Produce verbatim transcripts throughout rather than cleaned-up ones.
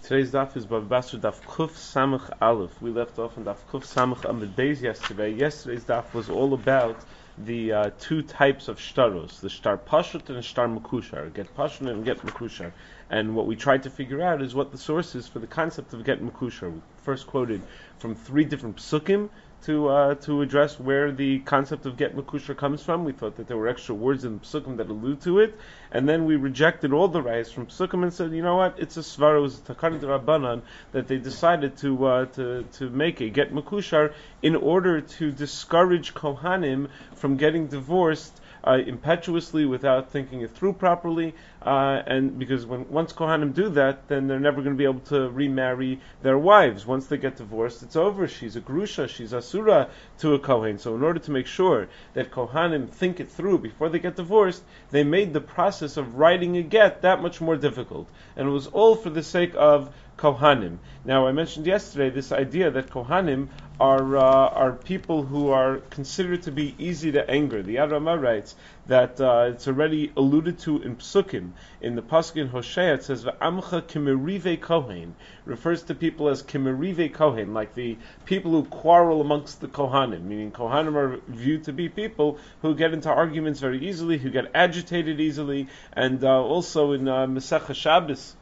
Today's daf is Bava Basra daf Kuf Samach Aleph. We left off on daf Kuf Samach Amid Beis yesterday. Yesterday's daf was all about the uh, two types of shtaros, the shtar pashut and the shtar makushar, get pashut and get makushar. And what we tried to figure out is what the source is for the concept of get makushar. We first quoted from three different psukim to uh, to address where the concept of get makushar comes from. We thought that there were extra words in psukim that allude to it, and then we rejected all the rayas from psukim and said, you know what, it's a svara, it was a takanah d'Rabbanan that they decided to uh, to to make a get makushar in order to discourage kohanim from getting divorced Uh, impetuously without thinking it through properly, uh, and because when once Kohanim do that, then they're never going to be able to remarry their wives. Once they get divorced, it's over. She's a grusha, she's asura to a Kohen. So in order to make sure that Kohanim think it through before they get divorced, they made the process of writing a get that much more difficult. And it was all for the sake of Kohanim. Now, I mentioned yesterday this idea that Kohanim are uh, are people who are considered to be easy to anger. The Yad Ramah writes that uh, it's already alluded to in Psukim. In the Pasuk in Hosea, it says, "V'amcha kimerive kohen," refers to people as kimerive kohen, like the people who quarrel amongst the Kohanim, meaning Kohanim are viewed to be people who get into arguments very easily, who get agitated easily, and uh, also in uh, Masechah Shabbos,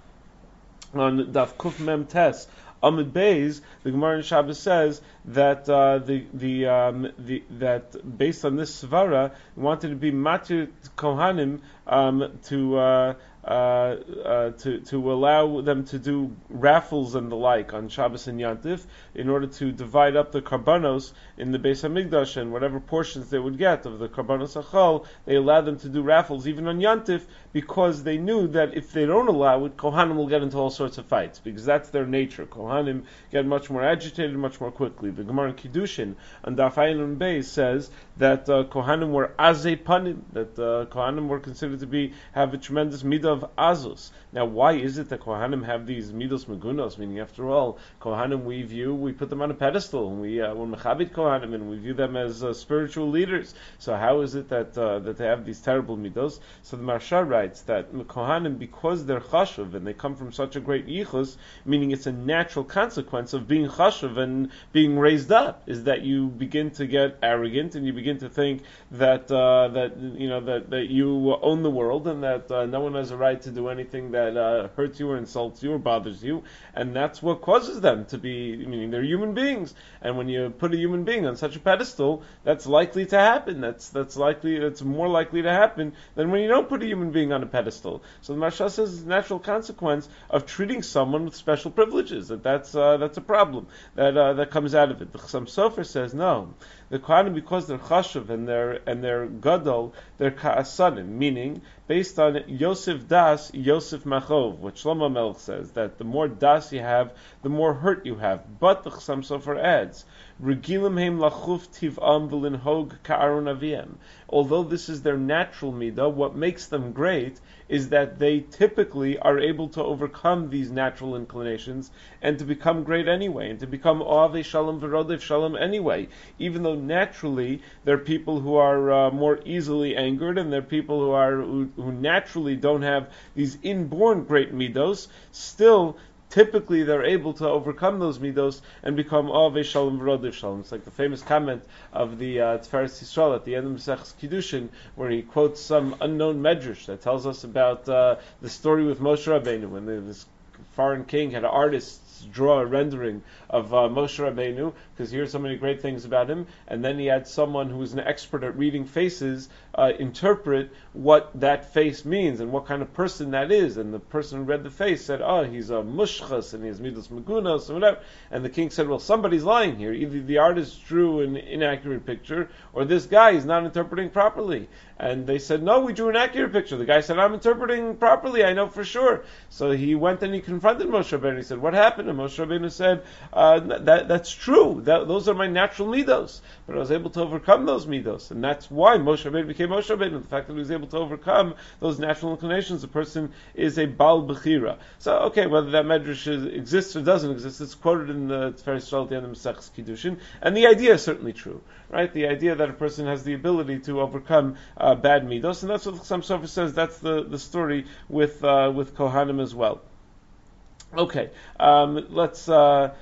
on Daf Kuf Mem Tes Amid Beis, the Gemara in Shabbos says that uh, the the um, the that based on this svara, wanted to be matir kohanim um, to. Uh, Uh, uh, to to allow them to do raffles and the like on Shabbos and Yantif in order to divide up the karbanos in the Beis Hamikdash, and whatever portions they would get of the karbanos achal, they allowed them to do raffles even on Yantif, because they knew that if they don't allow it, Kohanim will get into all sorts of fights, because that's their nature. Kohanim get much more agitated much more quickly. The Gemara in Kiddushin on Daf Ayin Beis says that uh, Kohanim were azei panim, that uh, Kohanim were considered to be have a tremendous midah of azus. Now, why is it that Kohanim have these midos megunos? Meaning, after all, Kohanim we view, we put them on a pedestal, and we uh, we're mechabit Kohanim, and we view them as uh, spiritual leaders. So, how is it that uh, that they have these terrible midos? So, the Maharsha writes that Kohanim, because they're chashuv and they come from such a great yichus, meaning it's a natural consequence of being chashuv and being raised up, is that you begin to get arrogant and you begin to think that uh, that you know that, that you own the world and that uh, no one has a right to do anything that uh, hurts you or insults you or bothers you, and that's what causes them to be, meaning they're human beings, and when you put a human being on such a pedestal, that's likely to happen. That's that's likely. That's more likely to happen than when you don't put a human being on a pedestal. So the Maharsha says it's a natural consequence of treating someone with special privileges. That that's uh, that's a problem that uh, that comes out of it. The Chassam Sofer says no. The Kohanim, because they're chashuv and they're and they're gadol, they're ka'asanim, meaning based on Yosef das, Yosef machov, what Shlomo Melech says, that the more das you have, the more hurt you have. But the Chassam Sofer adds, Regilim heim lachuf tiv'am v'linhog ka'aron aviem. Although this is their natural midah, what makes them great is that they typically are able to overcome these natural inclinations and to become great anyway, and to become Ohavei Shalom v'Rodev Shalom anyway, even though naturally they're people who are uh, more easily angered, and they're people who are who, who naturally don't have these inborn great midos. Still, typically they're able to overcome those midos and become Ohavei Shalom v'Rodev Shalom. It's like the famous comment of the uh, Tiferes Yisrael at the end of Masechus Kiddushin, where he quotes some unknown medrash that tells us about uh, the story with Moshe Rabbeinu, when the, this foreign king had artists draw a rendering of uh, Moshe Rabbeinu, because he heard so many great things about him, and then he had someone who was an expert at reading faces uh, interpret what that face means and what kind of person that is, and the person who read the face said, oh, he's a mushchas and he has midos megunos and whatever, and the king said, well, somebody's lying here. Either the artist drew an inaccurate picture, or this guy is not interpreting properly. And they said, no, we drew an accurate picture. The guy said, I'm interpreting properly, I know for sure. So he went and he confronted Moshe Rabbeinu. He said, what happened? And Moshe Rabbeinu said, uh, that, that's true. That, those are my natural midos. But I was able to overcome those midos. And that's why Moshe Rabbeinu became Moshe Rabbeinu. The fact that he was able to overcome those natural inclinations, a person is a Baal Bechira. So, okay, whether that medrash is, exists or doesn't exist, it's quoted in the Tiferes Yisrael at the end of Masechus Kiddushin. And the idea is certainly true, right? The idea that a person has the ability to overcome uh, bad midos, and that's what Chassam Sofer says. That's the, the story with uh, with Kohanim as well. Okay, um, let's uh,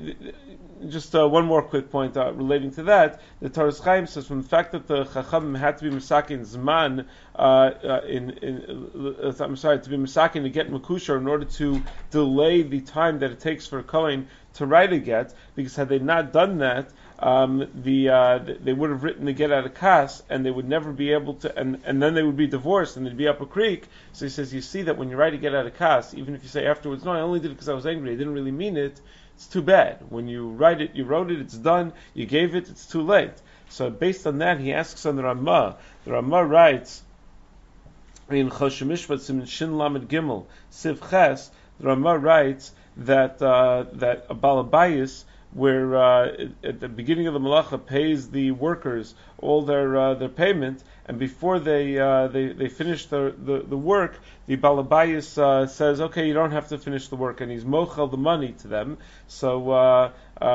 just uh, one more quick point uh, relating to that. The Toras Chaim says from the fact that the Chachamim had to be misakin zman uh, uh, in, in uh, I'm sorry to be misakin to get makusha in order to delay the time that it takes for a kohen to write a get, because had they not done that, um, the uh, they would have written the get out of kas, and they would never be able to, and, and then they would be divorced, and they'd be up a creek. So he says, you see that when you write a get out of kas, even if you say afterwards, no, I only did it because I was angry, I didn't really mean it, it's too bad. When you write it, you wrote it, it's done, you gave it, it's too late. So based on that, he asks on the Ramah. The Ramah writes, in Choshen Mishpat Siman Shin Lamed Gimel, Siv Ches, the Ramah writes that uh, that a balabayis, where uh, at the beginning of the malacha pays the workers all their uh, their payment, and before they uh, they they finish the, the, the work, the balabayis uh, says, okay, you don't have to finish the work, and he's mochel the money to them. So uh,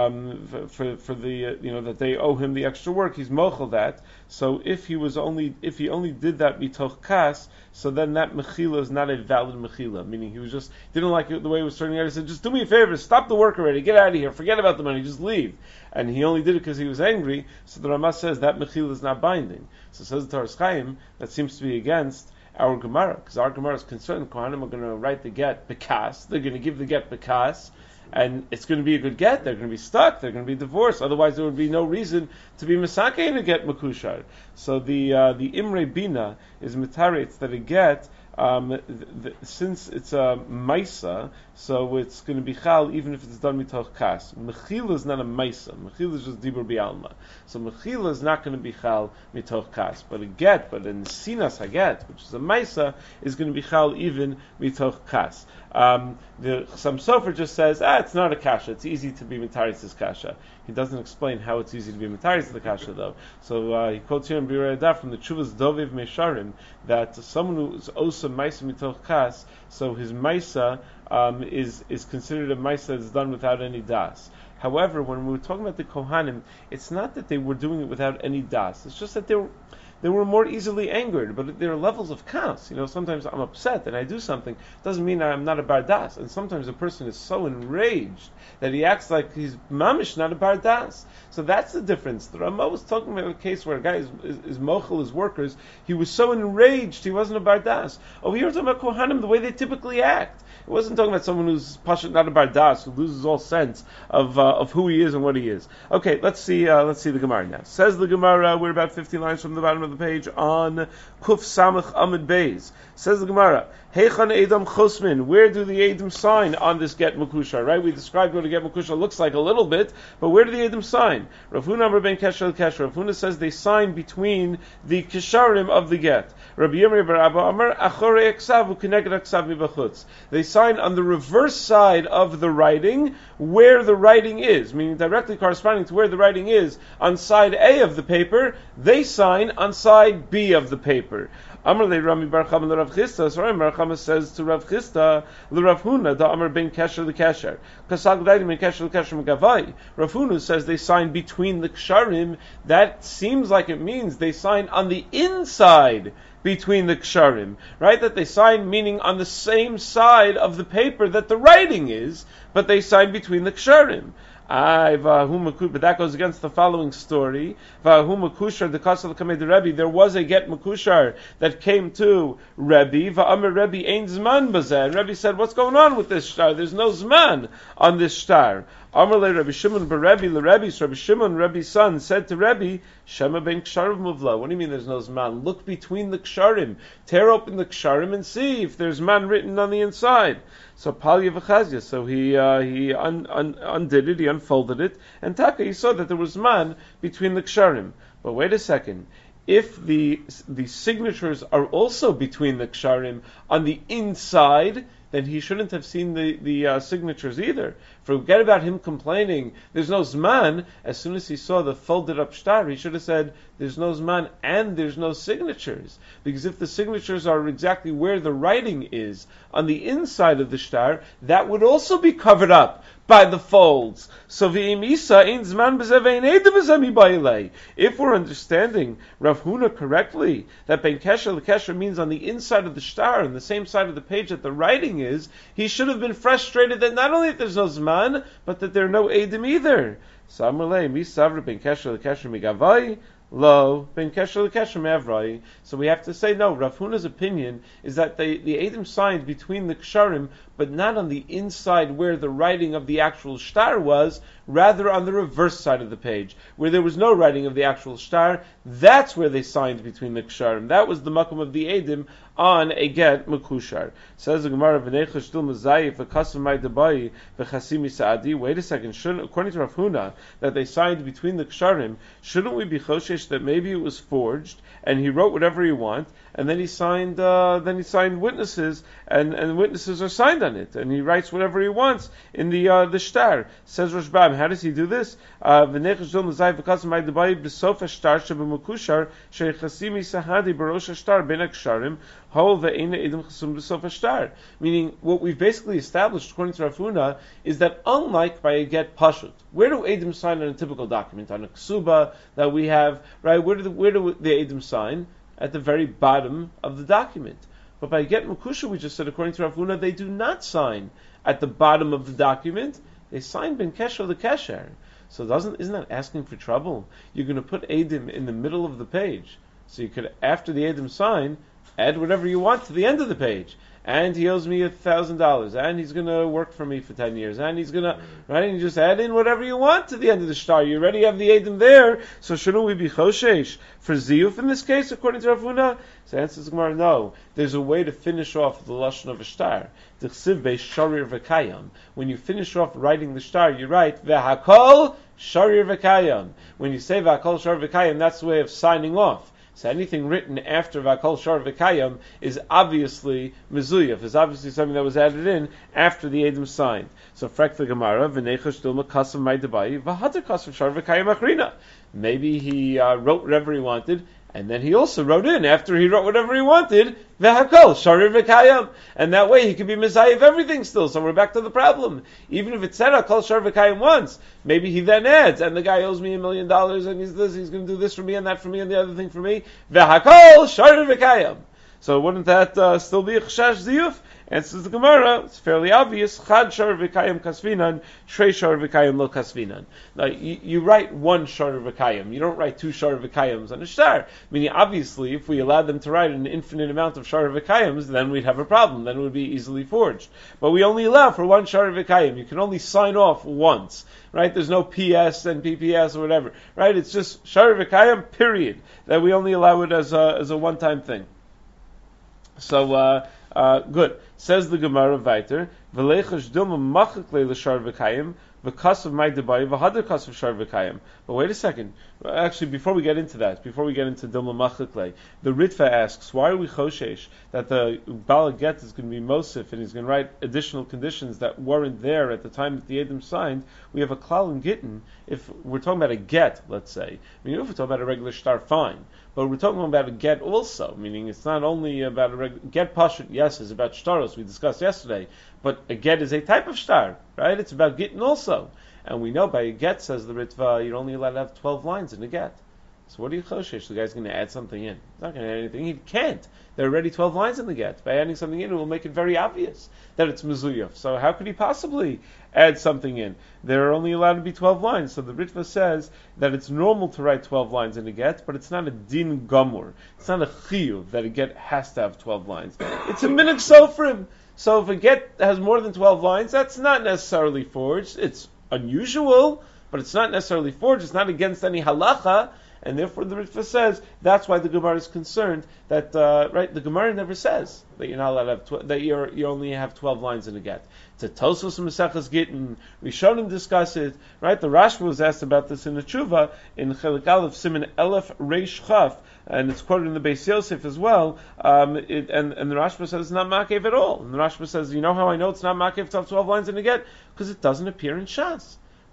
um, for for the uh, you know that they owe him the extra work, he's mochel that. So if he was only if he only did that mitoch kas, so then that mechila is not a valid mechila, meaning he was just didn't like it the way it was turning out. He said, just do me a favor, stop the work already, get out of here, forget about the money, just leave. And he only did it because he was angry. So the Ramah says that mechila is not binding. So says the Toras Chaim, that seems to be against our Gemara, because our Gemara is concerned Kohanim are going to write the get bekas, they're going to give the get bekas, and it's going to be a good get, they're going to be stuck, they're going to be divorced, otherwise there would be no reason to be Masake to get Makushar. So the uh, the Imre Bina is mitaretz that a get, um, th- th- since it's a Maisa, so it's going to be Chal even if it's done mitoch kas. Mechila is not a Maisa, Mechila is just Dibur Bialma. So Mechila is not going to be Chal mitoch kas, but a get, but in Sinas Haget, which is a Maisa, is going to be Chal even mitoch kas. Um, the Chassam Sofer just says, ah, it's not a kasha. It's easy to be mitaris this kasha. He doesn't explain how it's easy to be mitaris the kasha though. So uh, he quotes here in Birei Adav from the Chuvas Doviv Mesharim that someone who is osa maisa mitoch kas, so his maisa um, is is considered a maisa that's done without any das. However, when we were talking about the Kohanim, it's not that they were doing it without any das. It's just that they were. They were more easily angered, but there are levels of chaos. You know, sometimes I'm upset and I do something. Doesn't mean I'm not a bardas. And sometimes a person is so enraged that he acts like he's mamish, not a bardas. So that's the difference. The Ramah was talking about a case where a guy is, is, is mochel his workers. He was so enraged he wasn't a bardas. Over here we're talking about kohanim, the way they typically act. It wasn't talking about someone who's pashat, not a bardas, who loses all sense of uh, of who he is and what he is. Okay, let's see. Uh, let's see the Gemara now. Says the Gemara. We're about fifty lines from the bottom of the page on Kuf Samach Amid Beis. Says the Gemara, Heichan Edom Chosmin, where do the Edom sign on this get Makusha? Right? We described what a get Makusha looks like a little bit, but where do the Edom sign? Rav Huna Amar ben Kesher Kesher. Rav Huna says they sign between the Kesharim of the get. Rabbi Yirmiyah bar Abba Amar Achorei Aksav u'Keneged Aksav mibachutz. They sign on the reverse side of the writing, where the writing is, meaning directly corresponding to where the writing is on side A of the paper. They sign on side B of the paper. Amar le Rami bar Chama le Rav Chisda. So Rami bar Chama says to Rav Chisda, le Rav Huna da Amar ben Kesher le Kesher. Kasag daidim ben Kesher le Kesher megavai. Rav Huna says they sign between the ksharim. That seems like it means they sign on the inside between the ksharim, right? That they sign meaning on the same side of the paper that the writing is, but they sign between the ksharim. But that goes against the following story. There was a get makushar that came to Rebbe. Rebbe said, what's going on with this shtar? There's no zman on this shtar. Amarle Rabbi Shimon bar Rebbe le Rebbe. So Rabbi Shimon, Rebbe's son, said to Rebbe, Shema ben ksharim muvla. What do you mean there's no zman? Look between the ksharim. Tear open the ksharim and see if there's man written on the inside. So Palya v'chazya. So he uh, he un, un, undid it, he unfolded it, and Taka, he saw that there was man between the ksharim. But wait a second. If the the signatures are also between the ksharim on the inside, then he shouldn't have seen the, the uh, signatures either. Forget about him complaining, there's no zman. As soon as he saw the folded up shtar, he should have said, there's no zman, and there's no signatures. Because if the signatures are exactly where the writing is, on the inside of the shtar, that would also be covered up by the folds. So v'im isa ein zman b'zeh ve'ein edim b'zeh mibayilei. If we're understanding Rav Huna correctly, that ben kesher l'kesher means on the inside of the shtar, on the same side of the page that the writing is, he should have been frustrated that not only that there's no zman, but that there are no edim either. So Amalei misavra ben kesher l'kesher migavai. Lo ben kesher l'kesher me'avrai. So we have to say no. Rav Huna's opinion is that the the edim signed between the ksharim, but not on the inside where the writing of the actual shtar was, rather on the reverse side of the page, where there was no writing of the actual shtar. That's where they signed between the ksharim. That was the makom of the edim on a get mekushar. Says the Gemara, v'neicha shtil mezayif v'kasim may debai v'chasimi sa'adi. Wait a second. Shouldn't, according to Rav Huna, that they signed between the ksharim, shouldn't we be choshesh that maybe it was forged and he wrote whatever he want, and then he signed, uh, then he signed witnesses, and, and witnesses are signed on it, and he writes whatever he wants in the uh, the shtar. Says Rosh Bam, how does he do this? V'neicha shtil mezayif v'kasim may debai b'sof hashtar sheb'mekushar she'chasimi sa'adi b'rosh hashtar ben ha'ksharim. Meaning, what we've basically established, according to Rav Huna, is that unlike by a get pashut, where do edim sign on a typical document? On a ksuba that we have, right? Where do the, where do the edim sign? At the very bottom of the document. But by get mekusha, we just said, according to Rav Huna, they do not sign at the bottom of the document. They sign ben kesher l'kesher. So doesn't isn't that asking for trouble? You're going to put edim in the middle of the page, so you could, after the edim sign, add whatever you want to the end of the page. And he owes me a thousand dollars, and he's going to work for me for ten years, and he's going to, right, and you just add in whatever you want to the end of the shtar. You already have the edim there, so shouldn't we be choshesh for ziyuf in this case, according to Rav Huna? So the answer is Gemara, no. There's a way to finish off the lashon of a shtar. T'chsiv beis sharir v'kayam. When you finish off writing the shtar, you write v'hakol sharir v'kayam. When you say v'hakol sharir v'kayam, that's the way of signing off. So anything written after Vakol Shar V'Kayam is obviously Mezuyaf, is obviously something that was added in after the Edom signed. So Frek the Gemara, V'neicha Shtil Makasam Mai Debai, V'hadar Kasam Shar V'Kayam Achrina. Maybe he uh, wrote whatever he wanted, and then he also wrote in, after he wrote whatever he wanted, V'hakol Sharir V'Kayam. And that way he could be Messiah of everything still. So we're back to the problem. Even if it said Hakol Sharir V'Kayam once, maybe he then adds, and the guy owes me a million dollars, and he's this, he's going to do this for me, and that for me, and the other thing for me. V'hakol Sharir V'Kayam. So wouldn't that uh, still be a Chashash Ziyuf? Answers the Gemara, it's fairly obvious. Chad Shar V'Kayam Kasvinan, Shrei Shar V'Kayam Lo Kasvinan. Now, you, you write one Shar V'Kayam. You don't write two Shar V'Kayams on a shtar. Meaning, obviously, if we allowed them to write an infinite amount of Shar V'Kayams, then we'd have a problem. Then it would be easily forged. But we only allow for one Shar V'Kayam. You can only sign off once. Right? There's no P S and P P S or whatever. Right? It's just Shar V'Kayam, period. That we only allow it as a, as a one-time thing. So, uh, uh, good. Says the Gemara weiter, V'leichash dilma machak le l'shar v'kayim, v'kasav mai debai, v'hadar kasav shar v'kayim. But wait a second. Actually, before we get into that, before we get into dilma machak le, the Ritva asks, why are we choshesh that the Baal Get is going to be Mosif, and he's going to write additional conditions that weren't there at the time that the Edom signed? We have a klal in Gittin. If we're talking about a get, let's say, I mean, if we're talking about a regular shtar, fine. But we're talking about a get also, meaning it's not only about a reg- get pashut, yes, is about shtaros, we discussed yesterday, but a get is a type of shtar, right? It's about gittin also. And we know by a get, says the Ritva, you're only allowed to have twelve lines in a get. So what do you choshesh? The guy's going to add something in. He's not going to add anything. He can't. There are already twelve lines in the get. By adding something in, it will make it very obvious that it's mezuyaf. So how could he possibly add something in? There are only allowed to be twelve lines. So the Ritva says that it's normal to write twelve lines in a get, but it's not a din gomur. It's not a chiyuv that a get has to have twelve lines. It's a minhag sofrim. So if a get has more than twelve lines, that's not necessarily forged. It's unusual, but it's not necessarily forged. It's not against any halacha. And therefore, the Ritva says that's why the Gemara is concerned that uh, right. The Gemara never says that you're not allowed to have tw- that you you only have twelve lines in a get. It's a Tosfos Maseches Gittin. Rishonim discuss it. Right. The Rashba was asked about this in the Tshuva in Chelik Aleph Siman Elef Reish Chaf, and it's quoted in the Beis Yosef as well. Um, it, and and the Rashba says it's not makev at all. And the Rashba says, you know how I know it's not makev to have twelve lines in a get? Because it doesn't appear in Shas.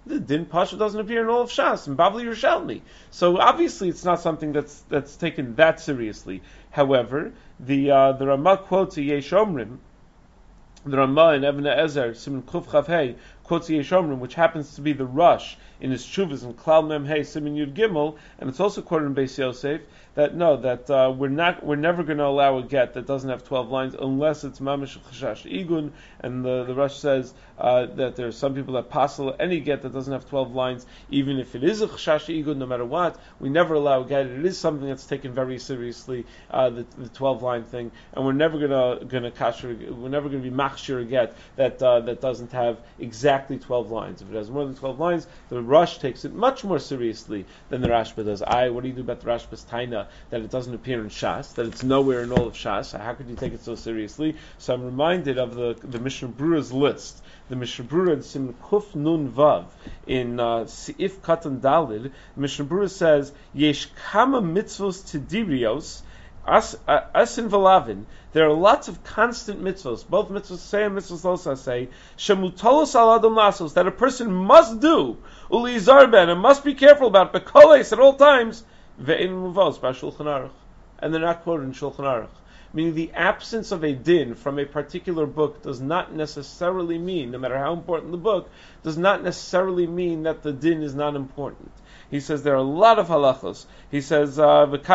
The din pasha doesn't appear in all of Shas, in Bavli Yerushalmi. So obviously it's not something that's that's taken that seriously. However, the uh, the Ramah quotes a Yesh Omrim, the Ramah in Ibn Ezer, Siman Kuf Chav Hey, quotes Yesh Omrim, which happens to be the Rush in his Chuvas in Klal Mem Hey, Siman Yud Gimel, and it's also quoted in Beis Yosef, that no, that uh, we're not, we're never going to allow a get that doesn't have twelve lines unless it's mamish chashash igun. And the the Rush says uh, that there are some people that passel any get that doesn't have twelve lines, even if it is a chashash igun, no matter what. We never allow a get. It is something that's taken very seriously, uh, the the twelve line thing, and we're never gonna gonna kasher, we're never gonna be machshir a get that uh, that doesn't have exactly twelve lines. If it has more than twelve lines, the Rush takes it much more seriously than the Rashba does. I, what do you do about the Rashba's taina that it doesn't appear in Shas, that it's nowhere in all of Shas? How could you take it so seriously? So I'm reminded of the the Mishnah Brura's list. The Mishnah Brura in Sim Kuf Nun Vav in uh, Seif Katan Dalid, Mishnah Brura says Yesh Kama Mitzvos Tidirios As uh, Asin Velavin. There are lots of constant mitzvos, both mitzvos say and mitzvos losa say, shemutolos al adam lasos, that a person must do, uli zarben, and must be careful about, bekoles at all times, ve'in muvos, by Shulchan Aruch. And they're not quoted in Shulchan Aruch. Meaning the absence of a din from a particular book does not necessarily mean, no matter how important the book, does not necessarily mean that the din is not important. He says there are a lot of halachos. He says uh, he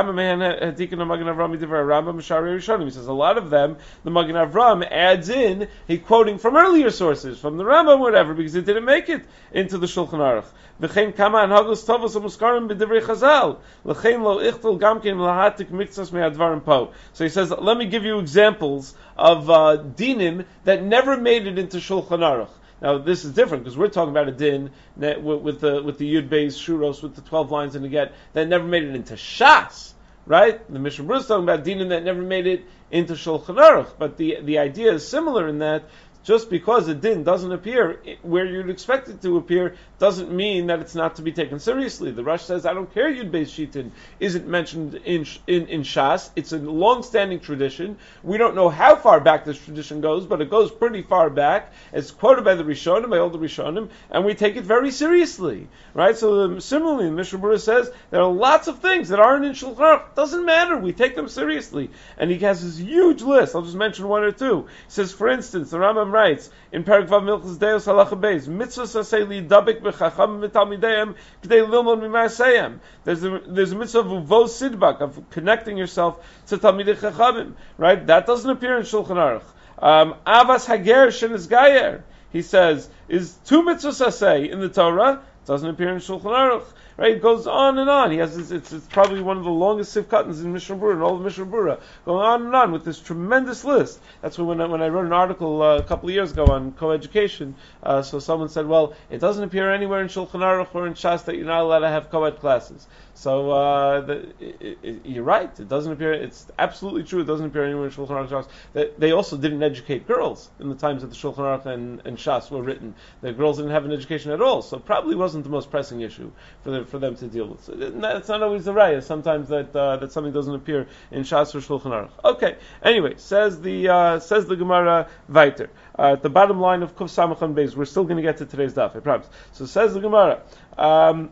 says a lot of them the Magen Avram adds in, he quoting from earlier sources, from the Rambam, whatever, because it didn't make it into the Shulchan Aruch. V'chein kama anhagos tovos u'muskarim b'divrei Chazal l'chein lo ichtul gamkin lahatik miktzas me'advarim po. So he says, let me give you examples of uh, dinim that never made it into Shulchan Aruch. Now this is different because we're talking about a din with, with the with the Yud Beis Shuros with the twelve lines in the get that never made it into Shas, right? The Mishnah Berurah is talking about dinim that never made it into Shulchan Aruch, but the the idea is similar in that just because a din doesn't appear where you'd expect it to appear doesn't mean that it's not to be taken seriously. The Rush says, I don't care Yud Beis Shitin isn't mentioned in, in in Shas. It's a long-standing tradition. We don't know how far back this tradition goes, but it goes pretty far back. It's quoted by the Rishonim, by all the Rishonim, and we take it very seriously, right? So um, similarly, the Mishnah Berurah says there are lots of things that aren't in Shulchan Aruch. Doesn't matter. We take them seriously, and he has this huge list. I'll just mention one or two. He says, for instance, the Rambam writes in Perek Vav Milchus Deos Halacha Beis, mitzvahs asay lidabik b'chacham v'talmideim k'dei lilmod mimaseyem. There's a there's a mitzvah of uvos sidbak, of connecting yourself to talmidei chachamim, right? That doesn't appear in Shulchan Aruch. Um, Avas hager shenis gayer, he says, is two mitzvahs asay in the Torah. Doesn't appear in Shulchan Aruch. Right, it goes on and on. He has this, it's, it's probably one of the longest sifkatans in Mishnah Berurah, in all of Mishnah Berurah, going on and on with this tremendous list. That's when I, when I wrote an article uh, a couple of years ago on coeducation. Uh, so someone said, well, it doesn't appear anywhere in Shulchan Aruch or in Shas that you're not allowed to have co-ed classes. So uh, the, it, it, you're right. It doesn't appear. It's absolutely true. It doesn't appear anywhere in Shulchan Aruch. Shas. They, they also didn't educate girls in the times that the Shulchan Aruch and, and Shas were written. The girls didn't have an education at all, so it probably wasn't the most pressing issue for the, for them to deal with. So it's not always the raya. Sometimes that uh, that something doesn't appear in Shas or Shulchan Aruch. Okay. Anyway, says the uh, says the Gemara weiter. Uh, at the bottom line of Kuf Samachan Beis, we're still going to get to today's daf, I promise. So says the Gemara. Um,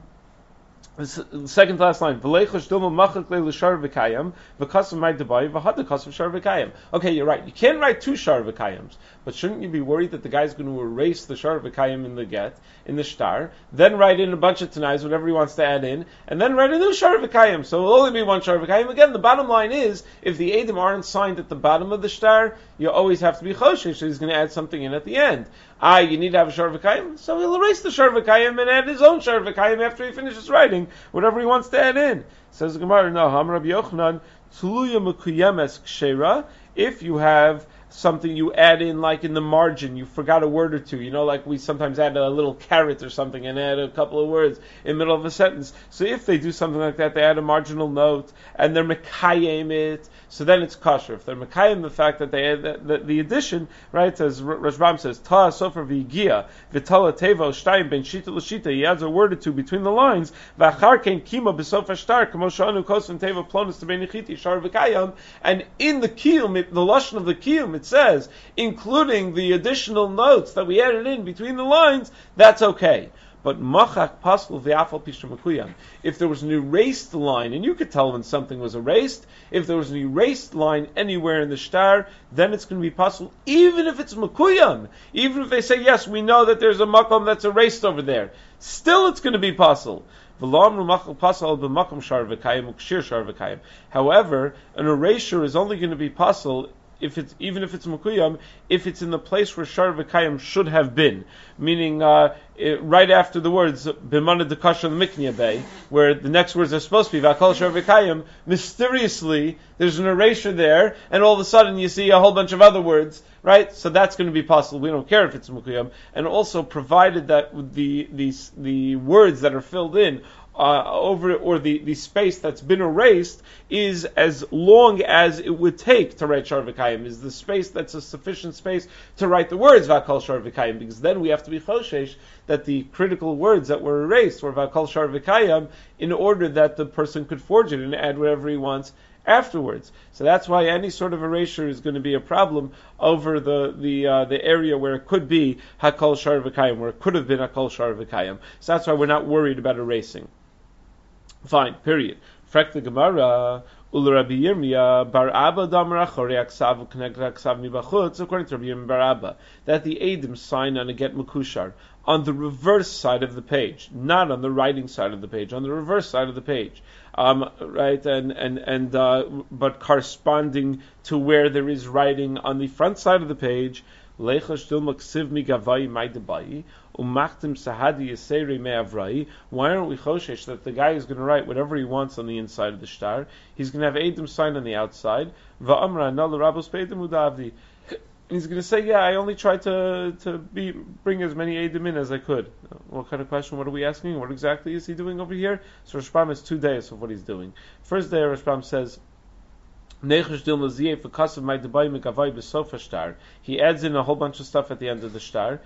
The second to last line. Okay, you're right. You can't write two shar v'kayams, but shouldn't you be worried that the guy's going to erase the shar v'kayam in the get, in the shtar, then write in a bunch of tanais, whatever he wants to add in, and then write a new shar v'kayam? So it'll only be one shar v'kayam. Again, the bottom line is, if the edim aren't signed at the bottom of the shtar, you always have to be choshesh, so he's going to add something in at the end. Ah, you need to have a shar v'kayim, so he'll erase the shar v'kayim and add his own shar v'kayim after he finishes writing whatever he wants to add in. Says the Gemara, no, Ham Rabbi Yochanan, Tuluya Mekuyemes Kshera, if you have something you add in, like in the margin, you forgot a word or two, you know, like we sometimes add a little caret or something and add a couple of words in the middle of a sentence. So if they do something like that, they add a marginal note, and they're mekayem it, so then it's kosher. If they're mekayem the fact that they add the, the, the addition, right, as Rashbam says, ta sofer v'yigia, v'tala tevo shtayim ben shita l'shita, he adds a word or two between the lines, v'achar ken kima b'sof hashtar, kamo shanu kosvim tevo plonus tebenichiti, shar v'kayam, and in the kiyum, the lashon of the kiyum, it says, including the additional notes that we added in between the lines, that's okay. But machak paskel v'afal pishra makuyam. If there was an erased line, and you could tell when something was erased, if there was an erased line anywhere in the shtar, then it's going to be paskel, even if it's makuyam. Even if they say, yes, we know that there's a makom that's erased over there. Still it's going to be paskel. However, an erasure is only going to be paskel if it's even if it's mukuyam, if it's in the place where shar v'kayim should have been, meaning uh, it, right after the words b'mana dekasha l'miknya bay, where the next words are supposed to be v'akol shar v'kayim, mysteriously there's an erasure there, and all of a sudden you see a whole bunch of other words, right? So that's going to be possible. We don't care if it's mukuyam, and also provided that the the the words that are filled in Uh, over or the, the space that's been erased is as long as it would take to write Shar V'Kayim, is the space that's a sufficient space to write the words V'Akol Shar V'Kayim, because then we have to be choshesh that the critical words that were erased were V'Akol Shar V'Kayim in order that the person could forge it and add whatever he wants afterwards. So that's why any sort of erasure is going to be a problem over the the uh, the area where it could be Hakol Shar V'Kayim, where it could have been Hakol Shar V'Kayim. So that's why we're not worried about erasing. Fine, period. Frek the Gemara, Ul Rabbi Yirmiyah, Bar Abba Damar Achori Aksav Connect Aksav Mibachutz, according to Rabbi Yirmiyah Bar Abba, that the Eidim sign on a get Mekushar on the reverse side of the page, not on the writing side of the page, on the reverse side of the page, um, right? And and and uh, but corresponding to where there is writing on the front side of the page. Lecha shtil maksiv mi gavai mai debai umachtim sahadi yiseri me'avrai. Why aren't we choshesh that the guy is going to write whatever he wants on the inside of the shtar? He's going to have Eidim sign on the outside. Va'amra na l'rabos peidim udavdi. He's going to say, yeah, I only tried to to be bring as many Eidim in as I could. What kind of question? What are we asking? What exactly is he doing over here? So Rashbam has two days of what he's doing. First day, Rashbam says, he adds in a whole bunch of stuff at the end of the shtar.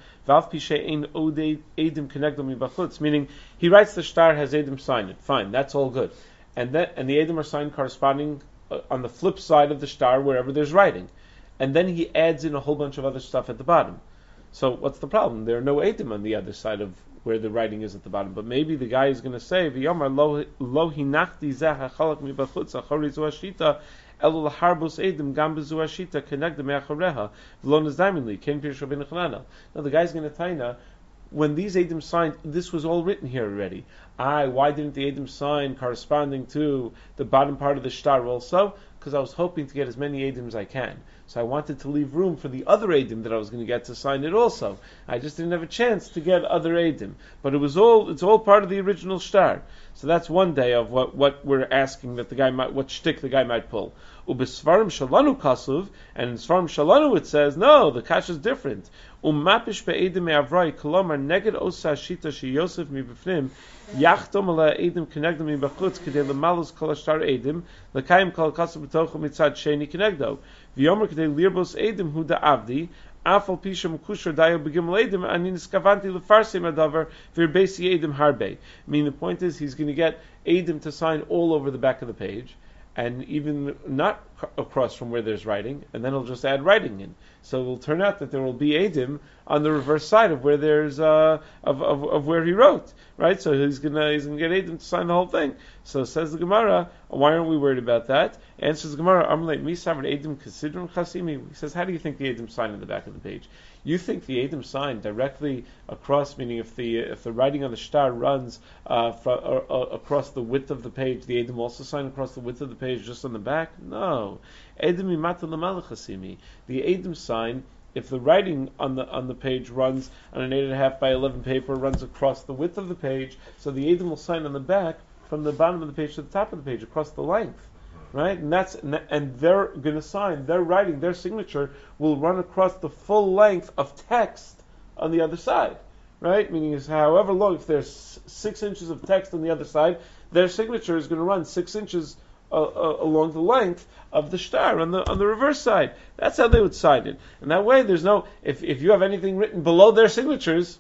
Meaning, he writes the shtar, has Eidim sign it. Fine, that's all good. And that, and the Eidim are signed corresponding uh, on the flip side of the shtar, wherever there's writing. And then he adds in a whole bunch of other stuff at the bottom. So what's the problem? There are no Eidim on the other side of where the writing is at the bottom. But maybe the guy is going to say, V'yomar lo hinachti zeh hachalak mibachutz achori zu hashita elu laharbus Eidim gam bezu hashita connect the me'achoreha v'lo nezdaminli ken pirush Rabbeinu Chananel. Now the guy's going to taina, when these Eidim signed, this was all written here already. I, why didn't the Eidim sign corresponding to the bottom part of the shtar also? Because I was hoping to get as many Eidim as I can. So I wanted to leave room for the other Eidim that I was going to get to sign it also. I just didn't have a chance to get other Eidim. But it was all, it's all part of the original shtar. So that's one day of what, what we're asking that the guy might, what shtick the guy might pull. Ubesvarim shalanu kasuv, and in Svarim shalanu it says, no, the kash is different. Umapish be'edim me'avrai, kolomar neged osa shita shi Yosef mibifnim, yachtom ala edim kenegdom mibachutz, kedei lemalus kol ashtar edim, lekayim kol kasuv b'tochu mitzad sheni kenegdo. V'yomer kedei lirbos edim hu da'avdi, afal pisha mekushar dayo begimel edim, ani niskavanti lefarsim adavar, v'yirbesi edim harbe. I mean, the point is, he's going to get edim to sign all over the back of the page, and even not across from where there's writing, and then he'll just add writing in. So it will turn out that there will be Eidim on the reverse side of where there's uh, of, of of where he wrote, right? So he's gonna he's gonna get Eidim to sign the whole thing. So says the Gemara, why aren't we worried about that? Answers the Gemara, Amrleit Misav Eidim Kasidron Chasimi. He says, how do you think the Eidim sign in the back of the page? You think the Eidim sign directly across, meaning if the if the writing on the shtar runs uh, fr- uh, uh, across the width of the page, the Eidim also sign across the width of the page just on the back? No. Eidim Imata L'Malach Chasimi. The Eidim sign, if the writing on the on the page runs on an eight and a half by eleven paper, runs across the width of the page, so the Eidim will sign on the back from the bottom of the page to the top of the page, across the length. Right, and that's and they're going to sign. Their writing, their signature will run across the full length of text on the other side. Right, meaning is however long. If there's six inches of text on the other side, their signature is going to run six inches uh, uh, along the length of the shtar on the on the reverse side. That's how they would sign it. And that way, there's no if if you have anything written below their signatures,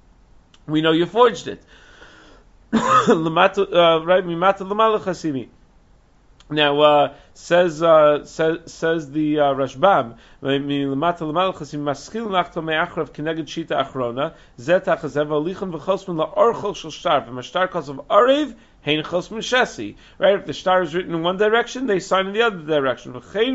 we know you forged it. Right, mimata l'malach hasimi. Now uh, says uh, says says the uh, Rashbam. Right? If the star is written in one direction, they sign in the other direction.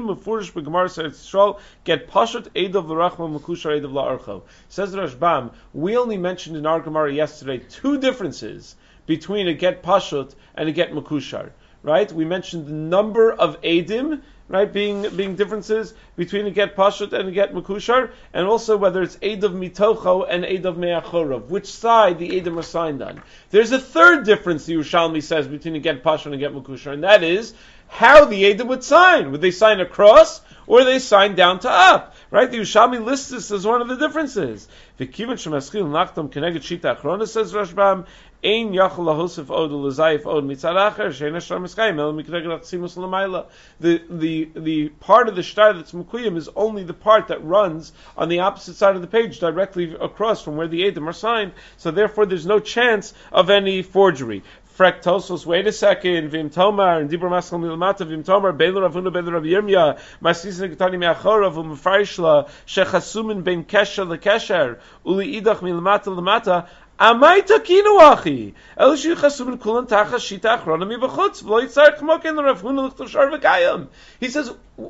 Get pashut edav l'rachma mekushar edav la'archo. Says Rashbam. We only mentioned in our Gemara yesterday two differences between a get pashut and a get mekushar. Right? We mentioned the number of edim, right, being being differences between a get pashut and a get mekushar, and also whether it's edav mitocho and edav me'achorov, which side the edim are signed on. There's a third difference, the Yerushalmi says, between a get pashut and a get mekushar, and that is how the edim would sign. Would they sign across, or would they sign down to up? Right? The Yerushalmi lists this as one of the differences. V'kivan shemaschil nachtam keneged shita achrona, says Rashbam, ein yachol lahosef od ulazayif od mitzad acher she'ena shtar miskayim el mikneged achsimus l'mayla. The the the part of the shtar that's mukuyim is only the part that runs on the opposite side of the page, directly across from where the edim are signed. So therefore, there's no chance of any forgery. Fraktosos, wait a second. Vim Tomar and Dibur Maskal Milamata. Vim Tomar Beilur Avuna Beilur Rav Yirmiyah. Masisin Ketani Me'achora Vum Farishla Shechasumin Ben Kesher LeKesher Uli Idach Milamata Lamata. Amai takinu achi. El shi chasumin kulan tacha shita achrona mi b'chutz v'lo yitzar chmoken l'Rav Huna l'chtav shar v'kayim. He says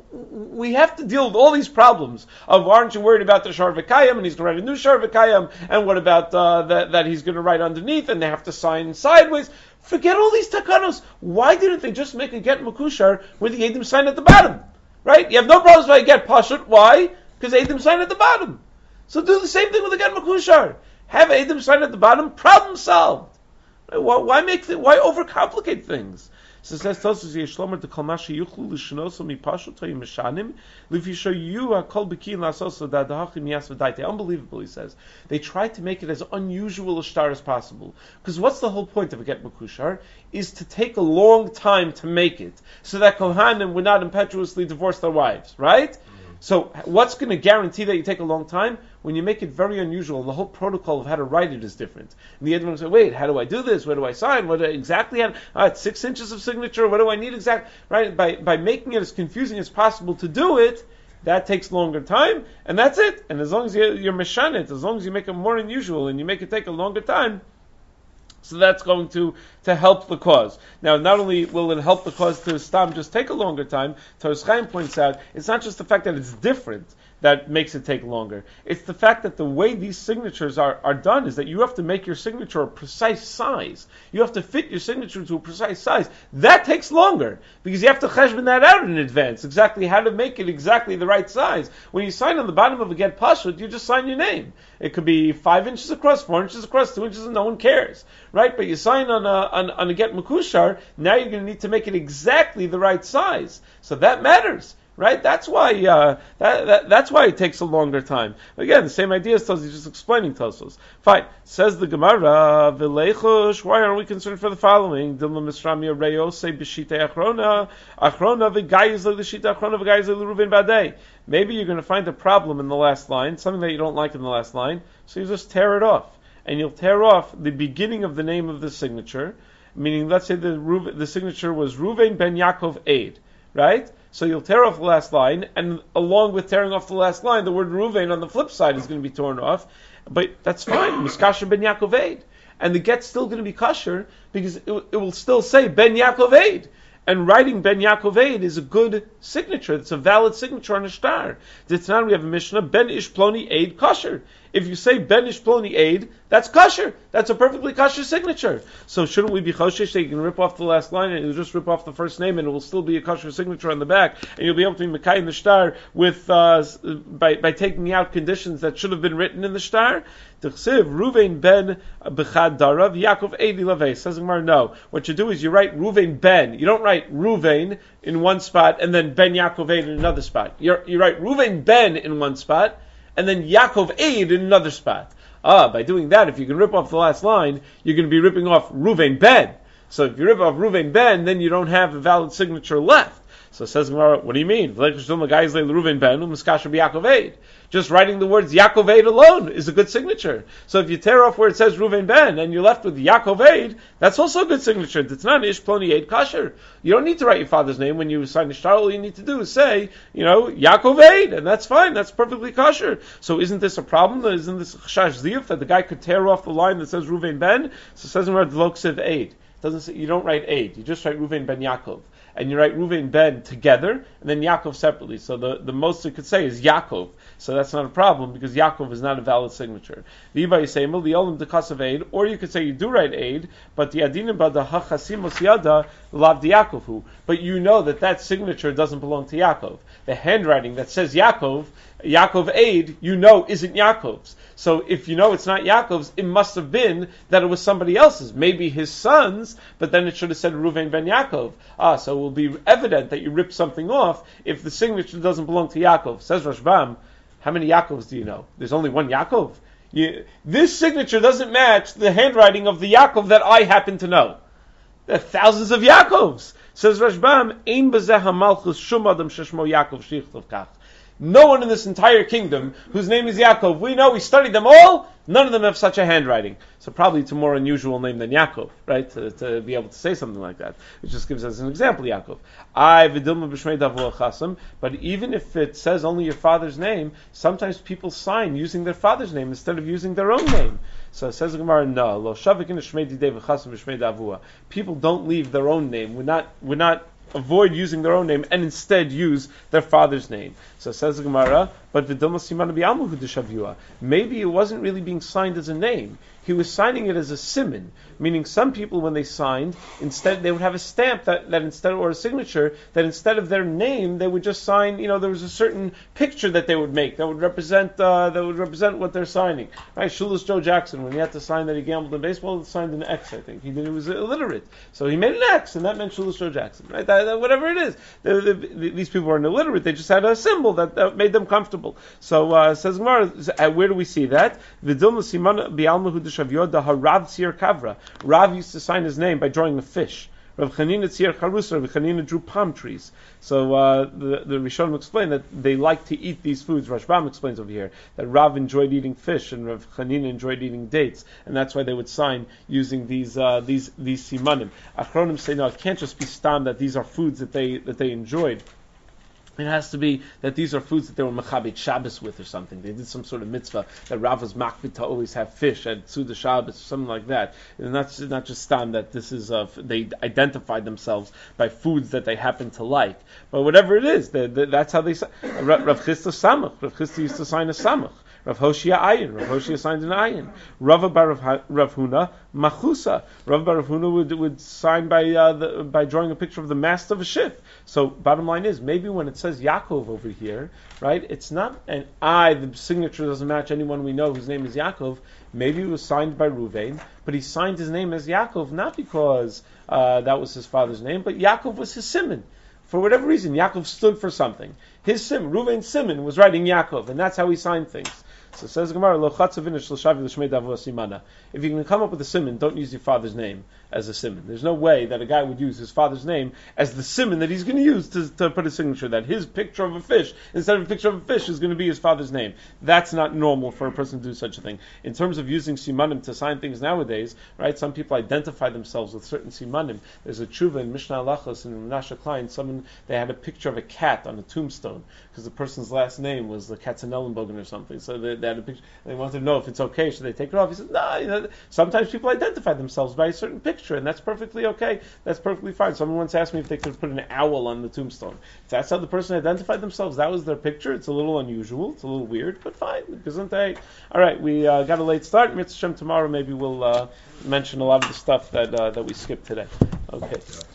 we have to deal with all these problems of aren't you worried about the shar v'kayim and he's going to write a new shar v'kayim, and what about uh, that that he's going to write underneath and they have to sign sideways. Forget all these takanos. Why didn't they just make a get mekushar where the edim sign at the bottom? Right? You have no problems with a get pashut. Why? Because edim sign at the bottom. So do the same thing with a get mekushar. Have edim sign at the bottom. Problem solved. Why, why make th- Why overcomplicate things? So it says Tosus Yeshlomer to Kalmashi Yuchlu Lishnoso Mi Pashut Toyim Meshanim Lifisho Yu Hakol Bekin Lasoso Da Dahachim Yas V'Daite. Unbelievable, he says. They tried to make it as unusual a shtar as possible. Because what's the whole point of a get mekushar? Is to take a long time to make it, so that Kohanim would not impetuously divorce their wives, right? Mm-hmm. So what's going to guarantee that you take a long time? When you make it very unusual, and the whole protocol of how to write it is different. And the other one say, wait, how do I do this? Where do I sign? What do I exactly have? Uh, it's six inches of signature. What do I need exactly? Right? By by making it as confusing as possible to do it, that takes longer time, and that's it. And as long as you, you're meshanet, as long as you make it more unusual and you make it take a longer time, so that's going to, to help the cause. Now, not only will it help the cause to stam just take a longer time, Toras Chaim points out, it's not just the fact that it's different that makes it take longer. It's the fact that the way these signatures are, are done is that you have to make your signature a precise size. You have to fit your signature to a precise size. That takes longer, because you have to cheshbon that out in advance, exactly how to make it exactly the right size. When you sign on the bottom of a get pashut, you just sign your name. It could be five inches across, four inches across, two inches, and no one cares. Right? But you sign on a, on, on a get mekushar, now you're going to need to make it exactly the right size. So that matters. Right? That's why uh, that, that that's why it takes a longer time. Again, the same idea as Tosos, just explaining Tosos. Fine. Says the Gemara, V'leichush, why are we concerned for the following? Dilma Misramia Reyo say B'shita Achrona, Achrona v'gayis l'shita Achrona v'gayis l'Ruven Badei. Maybe you're going to find a problem in the last line, something that you don't like in the last line, so you just tear it off. And you'll tear off the beginning of the name of the signature, meaning let's say the Ruven, the signature was Ruven ben Yaakov Eid, right? So you'll tear off the last line, and along with tearing off the last line, the word Ruvain on the flip side is going to be torn off. But that's fine. Miskasher ben Yaakov Eid. And the get's still going to be kasher, because it, it will still say ben Yaakov Eid. And writing ben Yaakov Eid is a good signature. It's a valid signature on a shtar. Ditnan, we have a Mishnah, ben Ish Ploni Eid kasher. If you say ben Ish Ploni Eid, that's kasher. That's a perfectly kasher signature. So shouldn't we be choshesh that you can rip off the last line and you'll just rip off the first name and it will still be a kasher signature on the back, and you'll be able to be mekai in the shtar with uh, by by taking out conditions that should have been written in the shtar? T'chsiv Ruvain ben b'chad darav Yaakov Eid lavei. Says Gemara, no. What you do is you write Ruvain ben. You don't write Ruvain in one spot and then ben Yaakov Eid in another spot. You're, you write Ruvain ben in one spot and then Yaakov Eid in another spot. Ah, by doing that, if you can rip off the last line, you're going to be ripping off Ruvain ben. So if you rip off Ruvain ben, then you don't have a valid signature left. So it says Gemara, what do you mean? Just writing the words Yaakov Eid alone is a good signature. So if you tear off where it says Ruven Ben and you're left with Yaakov Eid, that's also a good signature. It's not Ish Ploni Eid Kasher. You don't need to write your father's name when you sign the shtar. All you need to do is say, you know, Yaakov Eid, and that's fine. That's perfectly kosher. So isn't this a problem? Isn't this Chash Ziyuf that the guy could tear off the line that says Ruven Ben? So it says in Dloksiv Eid. It doesn't say, you don't write Eid. You just write Ruven Ben Yaakov. And you write Ruven Ben together, and then Yaakov separately. So the, the most you could say is Yaakov. So that's not a problem, because Yaakov is not a valid signature. Or you could say you do write Eid, but the Adinim Bada Hachasimos Yada Lav Yaakov. But you know that that signature doesn't belong to Yaakov. The handwriting that says Yaakov, Yaakov Eid, you know isn't Yaakov's. So if you know it's not Yaakov's, it must have been that it was somebody else's, maybe his son's, but then it should have said Ruven Ben Yaakov. Ah, so it will be evident that you ripped something off if the signature doesn't belong to Yaakov. Says Rashbam, how many Yaakovs do you know? There's only one Yaakov. You, this signature doesn't match the handwriting of the Yaakov that I happen to know. There are thousands of Yaakovs. Says Rashbam, Ein bezeh hamalchus shum adam sheshmo Yaakov shichtov kach. No one in this entire kingdom whose name is Yaakov, we know, we studied them all, none of them have such a handwriting. So probably it's a more unusual name than Yaakov, right? To, to be able to say something like that. It just gives us an example, Yaakov. I v'dilma b'shmei davua chasam, but even if it says only your father's name, sometimes people sign using their father's name instead of using their own name. So it says the Gemara, no, lo shavik in shmei didei v'chasam b'shmei davua. People don't leave their own name. We're not, we're not, avoid using their own name and instead use their father's name. So it says the Gemara, but v'dilma simana b'almuhu d'shavua. Maybe it wasn't really being signed as a name. He was signing it as a siman, meaning some people when they signed, instead they would have a stamp that, that instead, or a signature, that instead of their name, they would just sign, you know, there was a certain picture that they would make that would represent, uh, that would represent what they're signing. Right? Shulis Joe Jackson, when he had to sign that he gambled in baseball, he signed an X, I think. He did, he was illiterate. So he made an X, and that meant Shulis Joe Jackson. Right? That, that, whatever it is. The, the, the, these people weren't illiterate, they just had a symbol that, that made them comfortable. So, uh, says Gemara, where do we see that? V'dilma simana b'almuhu d'shavua da harav tzir kavra. Rav used to sign his name by drawing a fish. Rav Chanina tzir charusa. Rav Chanina drew palm trees. So uh, the the Rishonim explain that they like to eat these foods. Rashbam explains over here that Rav enjoyed eating fish and Rav Chanina enjoyed eating dates, and that's why they would sign using these uh, these these simanim. Achronim say no, it can't just be stam that these are foods that they that they enjoyed. It has to be that these are foods that they were mechabit Shabbos with or something. They did some sort of mitzvah that Rav was makbid to always have fish at Suda Shabbos or something like that. And not, not just stam that this is, uh, they identified themselves by foods that they happen to like. But whatever it is, they, they, that's how they say. Rav Chisda Samach. Rav Chisda used to sign a Samach. Rav Hoshia Ayin. Rav Hoshia signed an Ayin. Rav Bar Rav Huna Machusa. Rav Bar Rav Huna would, would sign by uh, the, by drawing a picture of the mast of a ship. So bottom line is, maybe when it says Yaakov over here, right, it's not an I, the signature doesn't match anyone we know whose name is Yaakov. Maybe it was signed by Ruvain, but he signed his name as Yaakov not because uh, that was his father's name, but Yaakov was his siman. For whatever reason, Yaakov stood for something. His sim, Ruvain's siman was writing Yaakov, and that's how he signed things. So says Gemara, Lo chatzavinish l'shavi l'shmei davua simana. If you can come up with a siman, don't use your father's name as a siman. There's no way that a guy would use his father's name as the siman that he's going to use to, to put a signature, that his picture of a fish, instead of a picture of a fish, is going to be his father's name. That's not normal for a person to do such a thing. In terms of using simanim to sign things nowadays, right, some people identify themselves with certain simanim. There's a tshuva in Mishnah Halachos in Menashe Klein, someone, they had a picture of a cat on a tombstone, because the person's last name was the Katzenellenbogen or something, so they, they had a picture, they wanted to know if it's okay, should they take it off? He said, no, nah, you know, sometimes people identify themselves by a certain picture, and that's perfectly okay. That's perfectly fine. Someone once asked me if they could put an owl on the tombstone. If that's how the person identified themselves, that was their picture. It's a little unusual. It's a little weird, but fine. Gesundheit. All right, we uh, got a late start. Mitzvah Shem tomorrow, maybe we'll uh, mention a lot of the stuff that uh, that we skipped today. Okay.